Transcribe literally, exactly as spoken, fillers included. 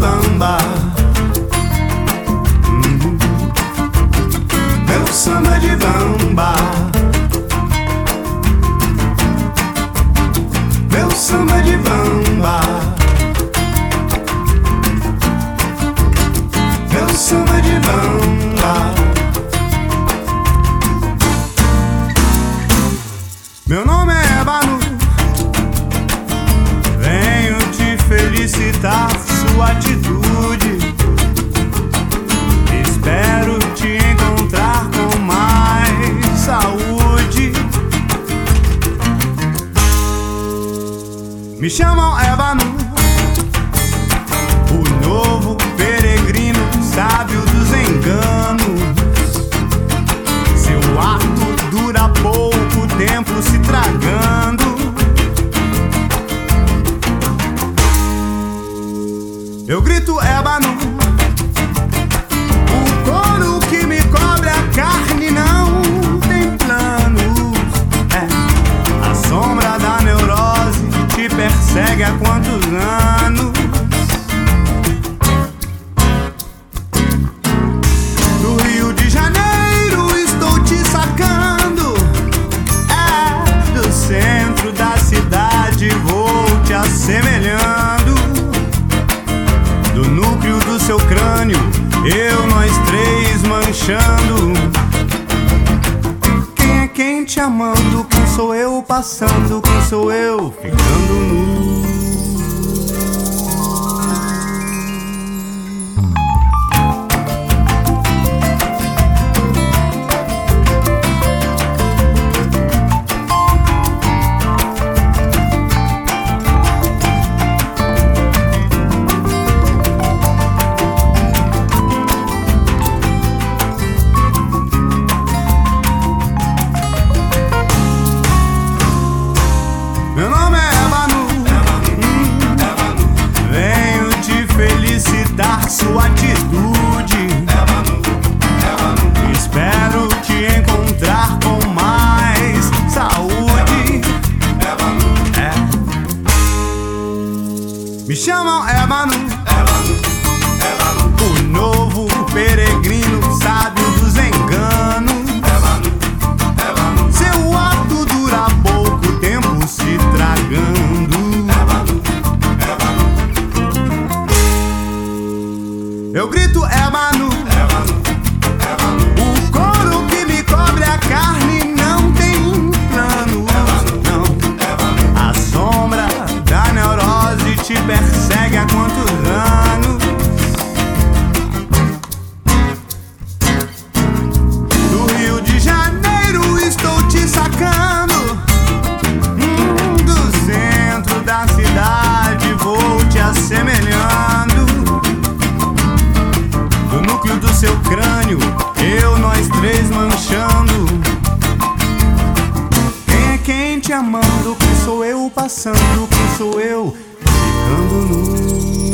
bamba. Hum. Meu samba de bamba. Meu samba de bamba. Meu samba de bamba. Meu nome é Banu, venho te felicitar sua atitude. Espero te encontrar com mais saúde. Me chamam Ébano, o novo peregrino sábio dos enganos. Seu ato dura pouco tempo se tragando. Eu grito ébano, o couro que me cobre a carne não tem planos. É, a sombra da neurose te persegue há quantos anos? Do Rio de Janeiro estou te sacando. É, do centro da cidade vou te assemelhando. Do núcleo do seu crânio, eu, nós três manchando. Quem é quem te amando? Quem sou eu passando? Quem sou eu ficando nu? Meu nome é Ébano, hum, venho te felicitar sua atitude. Espero te encontrar com mais saúde. É. Me chamam Ébano, o novo peregrino sábio dos enganos. Seu ato dura pouco tempo se tragando. Eu grito ébano, o couro que me cobre a carne não tem plano. Não, a sombra da neurose te persegue há quantos anos? Do Rio de Janeiro estou te sacando. Hum, do centro da cidade vou te assemelhando. Do núcleo do seu crânio, eu, nós três manchando. Quem é quem te amando? Quem sou eu passando? Quem sou eu ficando nu?